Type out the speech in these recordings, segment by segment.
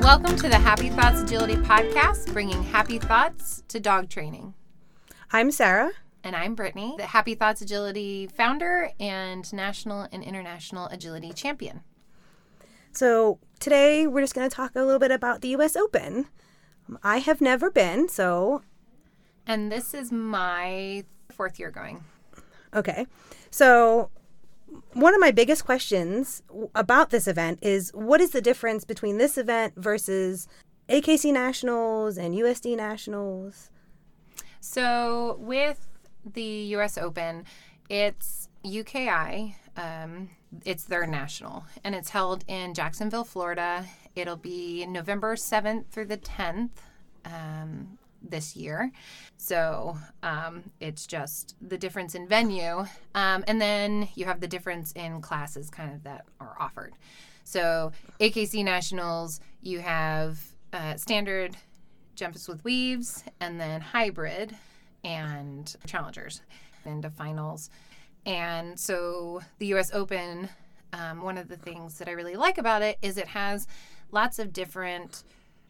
Welcome to the Happy Thoughts Agility Podcast, bringing happy thoughts to dog training. I'm Sarah. And I'm Brittany, the Happy Thoughts Agility founder and national and international agility champion. So today we're just going to talk a little bit about the U.S. Open. I have never been, so... And this is my fourth year going. Okay. So one of my biggest questions about this event is, what is the difference between this event versus AKC Nationals and USD Nationals? So with the U.S. Open, it's UKI. It's their national, and it's held in Jacksonville, Florida. It'll be November 7th through the 10th this year. So it's just the difference in venue. And then you have the difference in classes kind of that are offered. So AKC Nationals, you have standard, jumps with weaves, and then hybrid and challengers into finals. And so the U.S. Open, one of the things that I really like about it is it has lots of different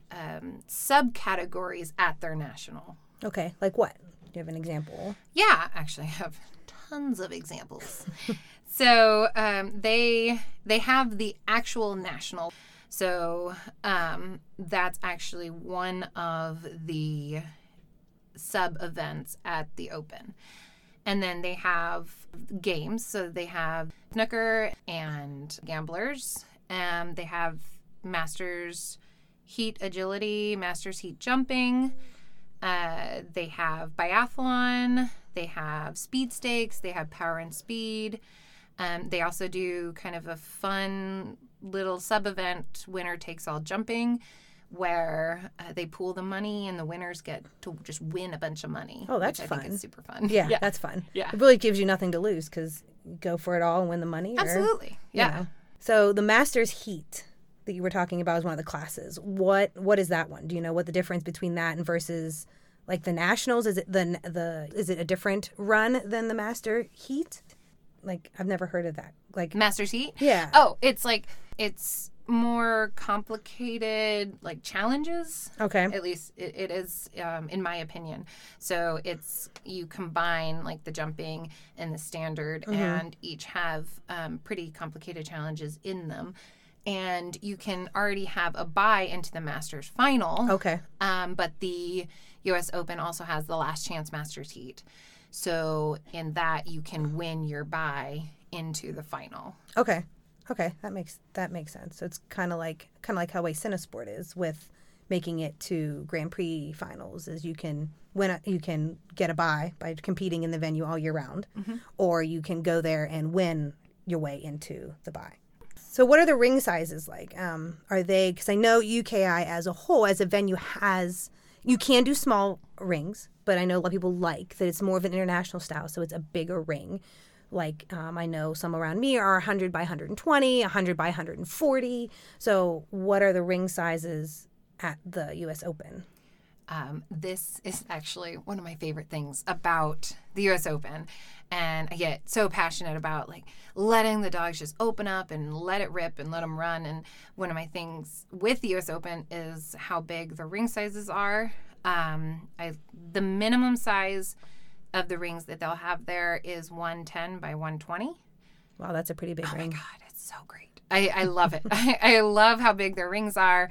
subcategories at their national. Okay, like what? Do you have an example? Yeah, actually I have tons of examples. So they have the actual national. So that's actually one of the sub-events at the Open. And then they have games. So they have snooker and gamblers. They have Masters Heat Agility, Masters Heat Jumping. They have biathlon. They have speed stakes. They have power and speed. They also do kind of a fun little sub-event, winner takes all jumping, where they pool the money and the winners get to just win a bunch of money. Oh, that's which fun. I think is super fun. Yeah, that's fun. Yeah. It really gives you nothing to lose because you go for it all and win the money. Absolutely. Yeah. You know. So the Masters Heat that you were talking about is one of the classes. What is that one? Do you know what the difference between that and versus like the Nationals? Is it is it a different run than the Master Heat? Like, I've never heard of that. Like Masters Heat? Yeah. Oh, it's more complicated, like, challenges. Okay. At least it is, in my opinion. So you combine, like, the jumping and the standard, and each have pretty complicated challenges in them. And you can already have a bye into the Masters final. Okay. But the U.S. Open also has the Last Chance Masters Heat. So in that, you can win your bye into the final. Okay. That makes sense. So it's kind of like how Cinesport is with making it to Grand Prix finals. Is you can get a bye by competing in the venue all year round, or you can go there and win your way into the bye. So what are the ring sizes like? Are they, because I know UKI as a whole, as a venue, you can do small rings, but I know a lot of people like that it's more of an international style, so it's a bigger ring. Like I know some around me are 100 by 120, 100 by 140. So what are the ring sizes at the U.S. Open? This is actually one of my favorite things about the U.S. Open. And I get so passionate about, like, letting the dogs just open up and let it rip and let them run. And one of my things with the U.S. Open is how big the ring sizes are. The minimum size of the rings that they'll have there is 110 by 120. Wow, that's a pretty big ring. Oh, my God, it's so great. I love it. I love how big their rings are.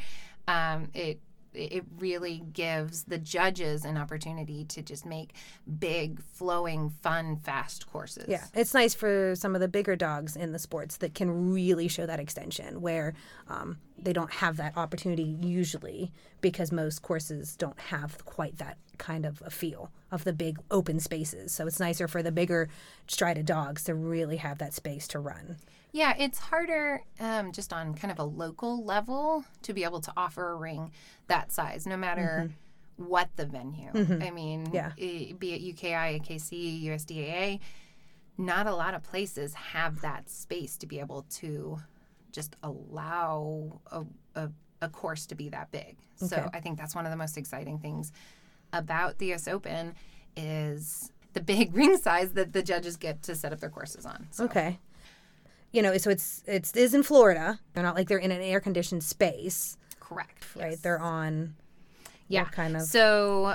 It really gives the judges an opportunity to just make big, flowing, fun, fast courses. Yeah, it's nice for some of the bigger dogs in the sports that can really show that extension where they don't have that opportunity usually because most courses don't have quite that kind of a feel of the big open spaces. So it's nicer for the bigger strided dogs to really have that space to run. Yeah, it's harder just on kind of a local level to be able to offer a ring that size, no matter what the venue. I mean, be it UKI, AKC, USDAA, not a lot of places have that space to be able to just allow a course to be that big. Okay. So I think that's one of the most exciting things about the US Open is the big ring size that the judges get to set up their courses on. So. Okay. You know, so it is in Florida. They're not like they're in an air-conditioned space. Correct. right? Yes. They're on what kind of... So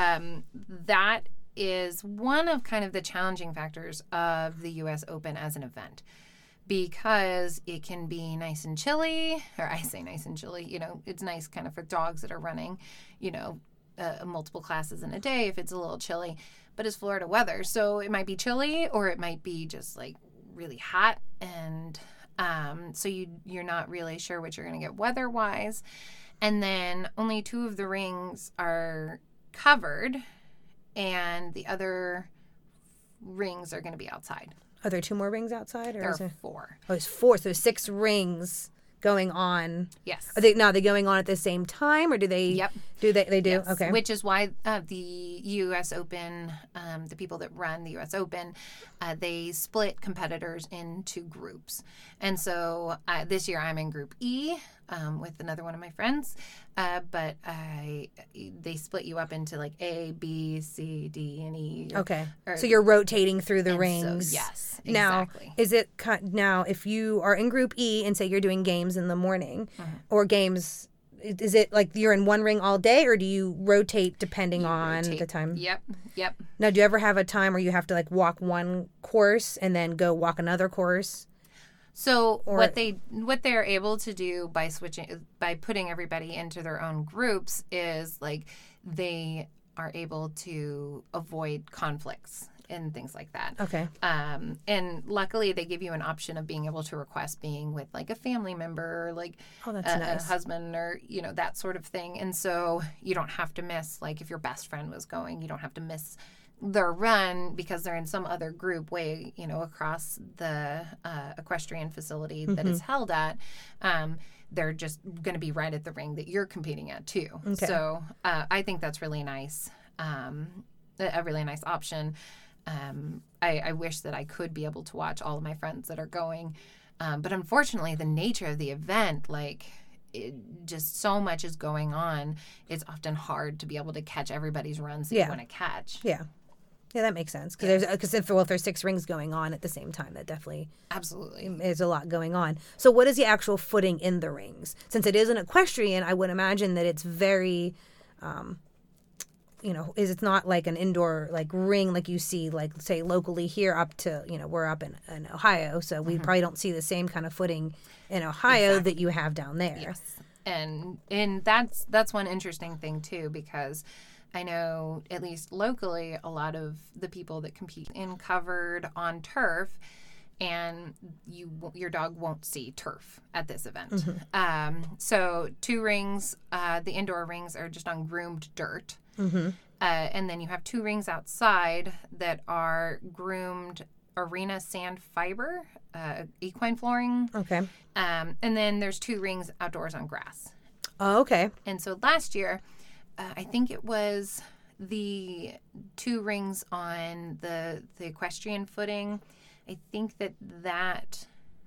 that is one of kind of the challenging factors of the U.S. Open as an event, because it can be nice and chilly, or I say nice and chilly, you know, it's nice kind of for dogs that are running, you know, multiple classes in a day if it's a little chilly, but it's Florida weather. So it might be chilly, or it might be just like really hot, and so you're not really sure what you're going to get weather-wise. And then only 2 of the rings are covered, and the other rings are going to be outside. Are there 2 more rings outside? Or There is there... are 4. Oh, there's 4. So 6 rings going on. Yes. Are they going on at the same time, or do they? Yep. Do they do? Yes. Okay. Which is why the U.S. Open, the people that run the U.S. Open, they split competitors into groups. And so this year I'm in Group E with another one of my friends, but they split you up into like A, B, C, D, and E. Okay. So you're rotating through the rings. So, yes, Now, exactly. is it now if you are in Group E and say you're doing games in the morning, or games? Is it like you're in one ring all day, or do you rotate depending on the time? Yep. Now, do you ever have a time where you have to like walk one course and then go walk another course? So what they're able to do by putting everybody into their own groups is like they are able to avoid conflicts and things like that. Okay. And luckily they give you an option of being able to request being with like a family member, or like nice. a husband, or, you know, that sort of thing. And so you don't have to miss, like if your best friend was going, you don't have to miss their run because they're in some other group way, you know, across the equestrian facility that it's held at. They're just going to be right at the ring that you're competing at too. Okay. So I think that's really nice, a really nice option. I wish that I could be able to watch all of my friends that are going. But unfortunately, the nature of the event, like, just so much is going on. It's often hard to be able to catch everybody's runs that you want to catch. Yeah. Yeah, that makes sense. Because if there's 6 rings going on at the same time, that definitely... Absolutely. There's a lot going on. So what is the actual footing in the rings? Since it is an equestrian, I would imagine that it's very... it's not like an indoor like ring like you see like say locally here up to, we're up in Ohio, so we probably don't see the same kind of footing in Ohio that you have down there. Yes. And that's one interesting thing too, because I know at least locally a lot of the people that compete in covered on turf, and your dog won't see turf at this event. So 2 rings, the indoor rings are just on groomed dirt. And then you have 2 rings outside that are groomed arena sand fiber, equine flooring. Okay. And then there's 2 rings outdoors on grass. Oh, okay. And so last year, I think it was the 2 rings on the equestrian footing. I think that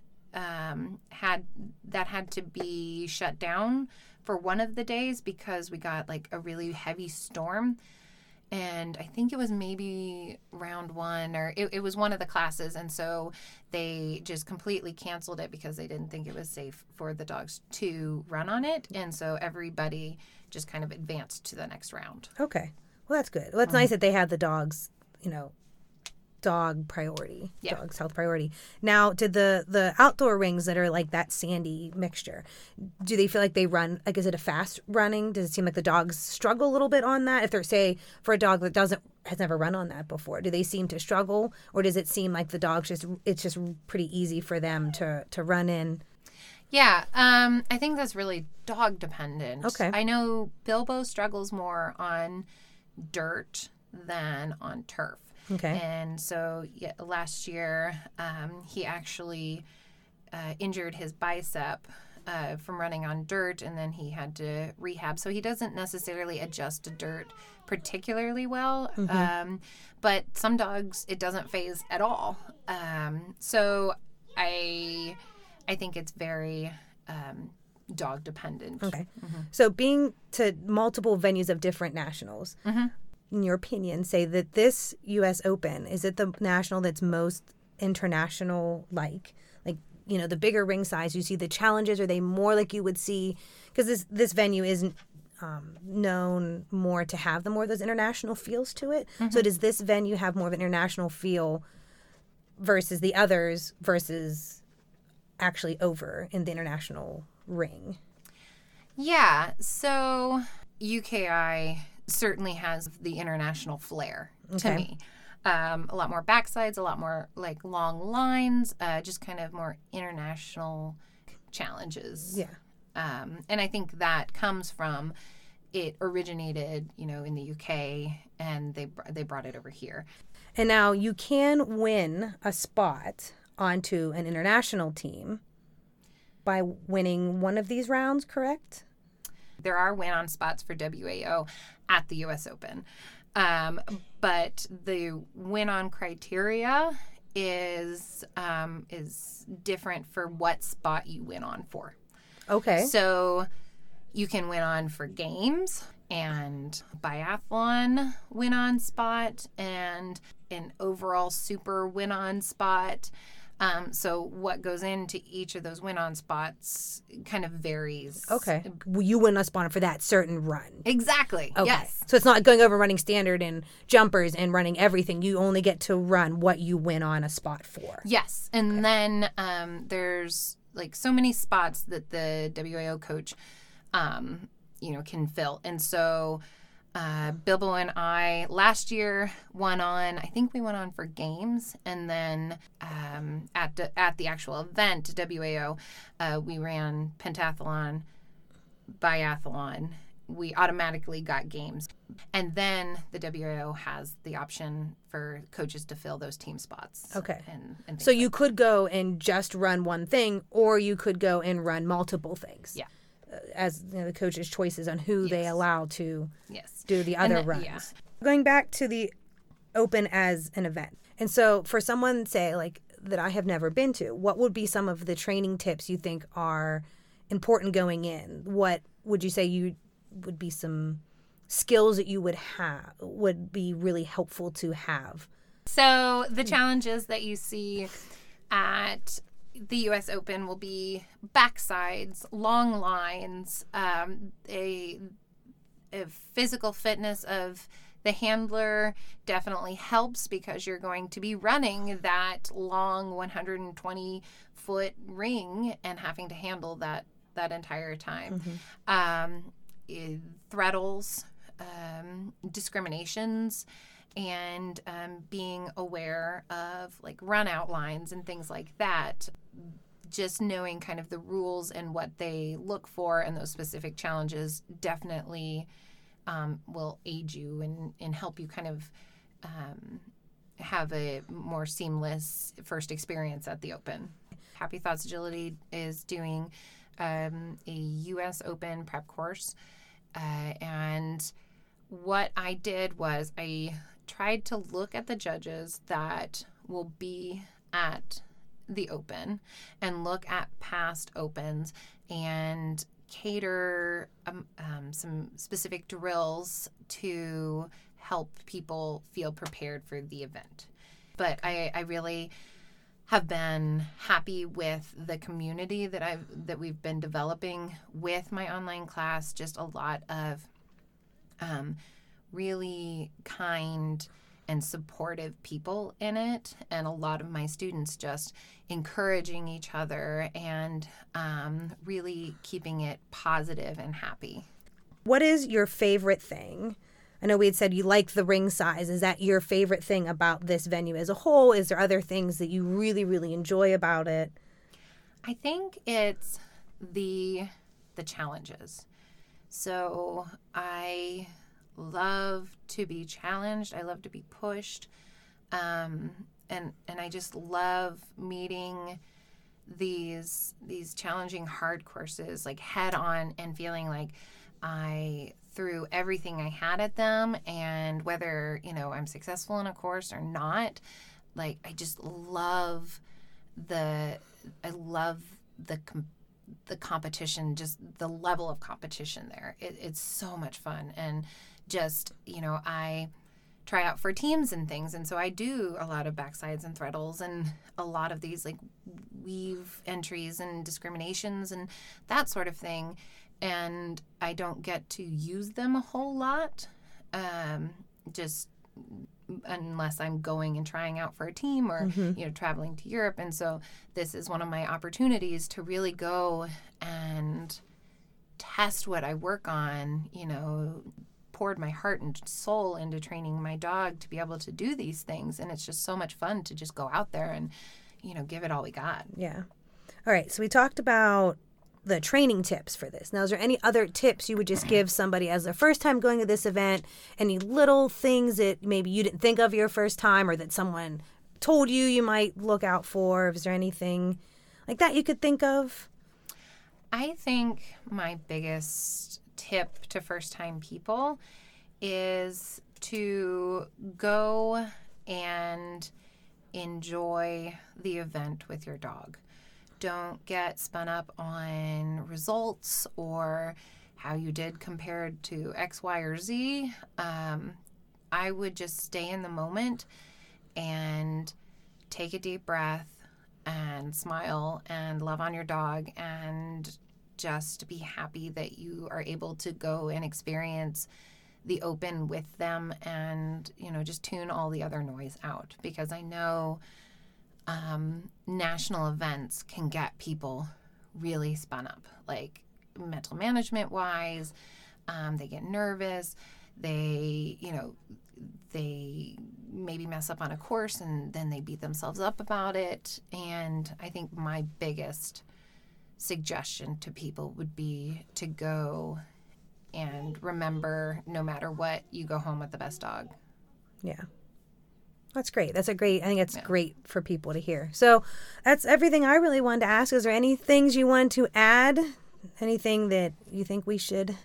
had to be shut down for one of the days because we got like a really heavy storm. And I think it was maybe round 1 or it was one of the classes. And so they just completely canceled it because they didn't think it was safe for the dogs to run on it. And so everybody just kind of advanced to the next round. Okay. Well, that's good. Well, it's nice that they had the dogs, dog priority, dog's health priority. Now, to the outdoor rings that are like that sandy mixture, do they feel like they run, like is it a fast running? Does it seem like the dogs struggle a little bit on that? If they're, say, for a dog that has never run on that before, do they seem to struggle? Or does it seem like the dogs it's just pretty easy for them to run in? Yeah, I think that's really dog dependent. Okay. I know Bilbo struggles more on dirt than on turf. Okay. And so last year, he actually injured his bicep from running on dirt, and then he had to rehab. So he doesn't necessarily adjust to dirt particularly well. But some dogs, it doesn't phase at all. So I think it's very dog dependent. Okay. So being to multiple venues of different nationals, in your opinion, say that this U.S. Open, is it the national that's most international like? Like, the bigger ring size, you see the challenges? Are they more like you would see? Because this venue isn't known more to have more of those international feels to it. So does this venue have more of an international feel versus the others versus actually over in the international ring? Yeah, so UKI certainly has the international flair to me. A lot more backsides, a lot more like long lines, just kind of more international challenges. Yeah. And I think that comes from it originated, in the UK, and they brought it over here. And now you can win a spot onto an international team by winning one of these rounds, correct? There are win-on spots for WAO at the U.S. Open. But the win-on criteria is different for what spot you win on for. Okay. So you can win on for games and biathlon win-on spot and an overall super win-on spot. So what goes into each of those win-on spots kind of varies. Okay. You win a spot for that certain run. Exactly. Okay. Yes. So it's not going over running standard and jumpers and running everything. You only get to run what you win on a spot for. Yes. And then there's like so many spots that the WAO coach, can fill. And so Bilbo and I last year won on, I think we went on for games, and then at the actual event, WAO, we ran pentathlon, biathlon. We automatically got games. And then the WAO has the option for coaches to fill those team spots. Okay. And so you could go and just run one thing, or you could go and run multiple things. Yeah. As the coach's choices on who they allow to do the other runs. Yeah. Going back to the Open as an event. And so for someone, say, like that I have never been to, what would be some of the training tips you think are important going in? What would you say would be some skills that you would be really helpful to have? So the challenges that you see at the U.S. Open will be backsides, long lines, a physical fitness of the handler definitely helps because you're going to be running that long 120-foot ring and having to handle that entire time. Threadles, discriminations, and being aware of like run out lines and things like that. Just knowing kind of the rules and what they look for and those specific challenges definitely will aid you and help you kind of have a more seamless first experience at the Open. Happy Thoughts Agility is doing a U.S. Open prep course. And what I did was I tried to look at the judges that will be at the Open and look at past Opens and cater some specific drills to help people feel prepared for the event. But I really have been happy with the community that we've been developing with my online class. Just a lot of really kind and supportive people in it, and a lot of my students just encouraging each other and really keeping it positive and happy. What is your favorite thing? I know we had said you like the ring size. Is that your favorite thing about this venue as a whole? Is there other things that you really, really enjoy about it? I think it's the challenges. So I love to be challenged. I love to be pushed. And I just love meeting these challenging hard courses like head on and feeling like I threw everything I had at them, and whether, I'm successful in a course or not, like I just love the competition, just the level of competition there. It's so much fun. And just, I try out for teams and things. And so I do a lot of backsides and threadles and a lot of these like weave entries and discriminations and that sort of thing. And I don't get to use them a whole lot, just unless I'm going and trying out for a team or, traveling to Europe. And so this is one of my opportunities to really go and test what I work on, poured my heart and soul into training my dog to be able to do these things. And it's just so much fun to just go out there and, give it all we got. Yeah. All right. So we talked about the training tips for this. Now, is there any other tips you would just give somebody as their first time going to this event? Any little things that maybe you didn't think of your first time or that someone told you might look out for? Is there anything like that you could think of? I think my biggest tip to first-time people is to go and enjoy the event with your dog. Don't get spun up on results or how you did compared to X, Y, or Z. I would just stay in the moment and take a deep breath and smile and love on your dog and just be happy that you are able to go and experience the open with them and, just tune all the other noise out. Because I know national events can get people really spun up, like mental management wise. They get nervous. They maybe mess up on a course and then they beat themselves up about it. And I think my biggest suggestion to people would be to go and remember, no matter what, you go home with the best dog. Yeah. That's great. I think it's great for people to hear. So that's everything I really wanted to ask. Is there any things you want to add? Anything that you think we should?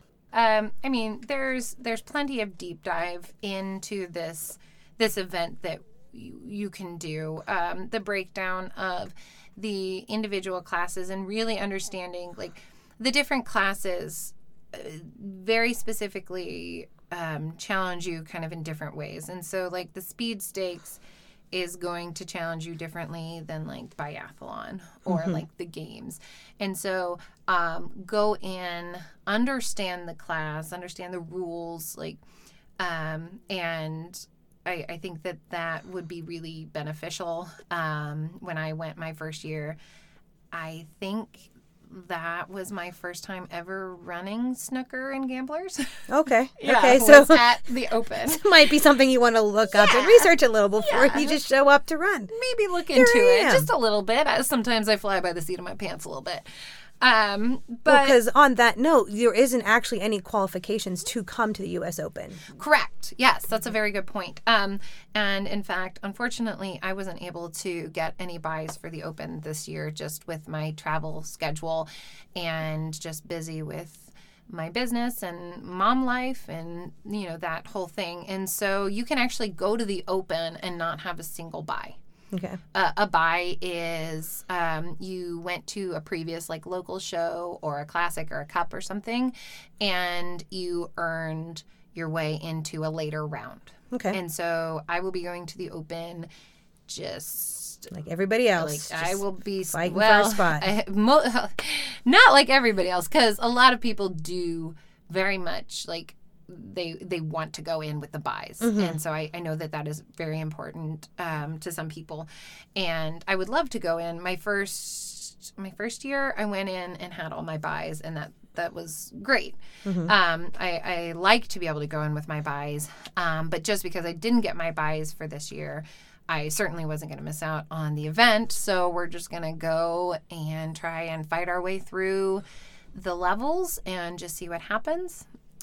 There's plenty of deep dive into this event that you can do. The breakdown of the individual classes and really understanding like the different classes very specifically challenge you kind of in different ways. And so like the speed stakes is going to challenge you differently than like biathlon or like the games. And so go in, understand the class, understand the rules, like, and I think that would be really beneficial. When I went my first year, I think that was my first time ever running snooker and gamblers. Okay. Yeah, okay. So at the Open. It might be something you want to look up and research a little before you just show up to run. Maybe look into it just a little bit. Sometimes I fly by the seat of my pants a little bit. But because on that note, there isn't actually any qualifications to come to the U.S. Open. Correct. Yes, that's a very good point. And in fact, unfortunately, I wasn't able to get any buys for the Open this year, just with my travel schedule and just busy with my business and mom life and, that whole thing. And so you can actually go to the Open and not have a single buy. Okay. A buy is you went to a previous like local show or a classic or a cup or something, and you earned your way into a later round. Okay. And so I will be going to the Open just like everybody else. Like I will be fighting for a spot. Not like everybody else, because a lot of people do very much like they want to go in with the buys. And so I know that is very important to some people. And I would love to go in. My first year, I went in and had all my buys, and that was great. I like to be able to go in with my buys. But just because I didn't get my buys for this year, I certainly wasn't going to miss out on the event. So we're just going to go and try and fight our way through the levels and just see what happens.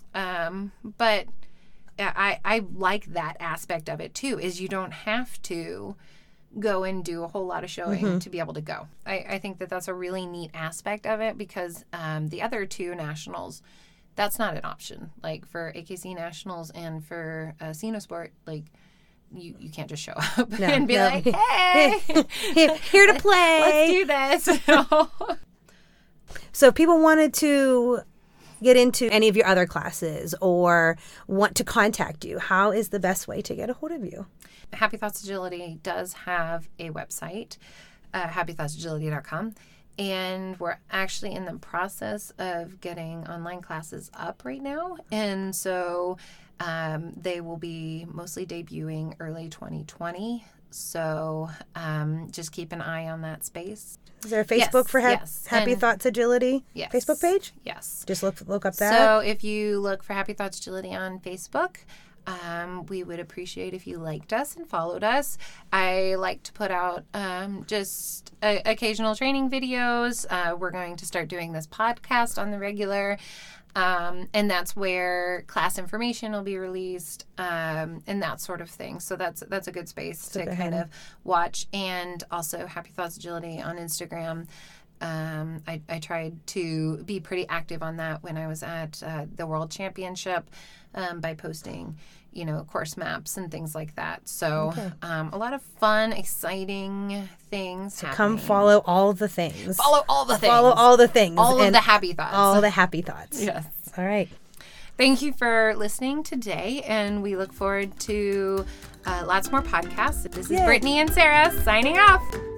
But I like that aspect of it too, is you don't have to go and do a whole lot of showing to be able to go. I think that's a really neat aspect of it, because the other two nationals, that's not an option. Like for AKC Nationals and for Cenosport, like you can't just show up and be like, hey, here to play. Let's do this. So if people wanted to get into any of your other classes or want to contact you, how is the best way to get a hold of you? Happy Thoughts Agility does have a website, happythoughtsagility.com. And we're actually in the process of getting online classes up right now. And so they will be mostly debuting early 2020. So just keep an eye on that space. Is there a Facebook for Happy Thoughts Agility Facebook page? Yes. Just look up that. So if you look for Happy Thoughts Agility on Facebook, we would appreciate if you liked us and followed us. I like to put out just occasional training videos. We're going to start doing this podcast on the regular. And that's where class information will be released, and that sort of thing. So that's a good space to kind of watch. And also Happy Thoughts Agility on Instagram. I tried to be pretty active on that when I was at the World Championship by posting, course maps and things like that. So a lot of fun, exciting things happening. Come follow all the things. Follow all the things. Follow all the things. All of the happy thoughts. All the happy thoughts. Yes. All right. Thank you for listening today, and we look forward to lots more podcasts. This is Brittany and Sarah signing off.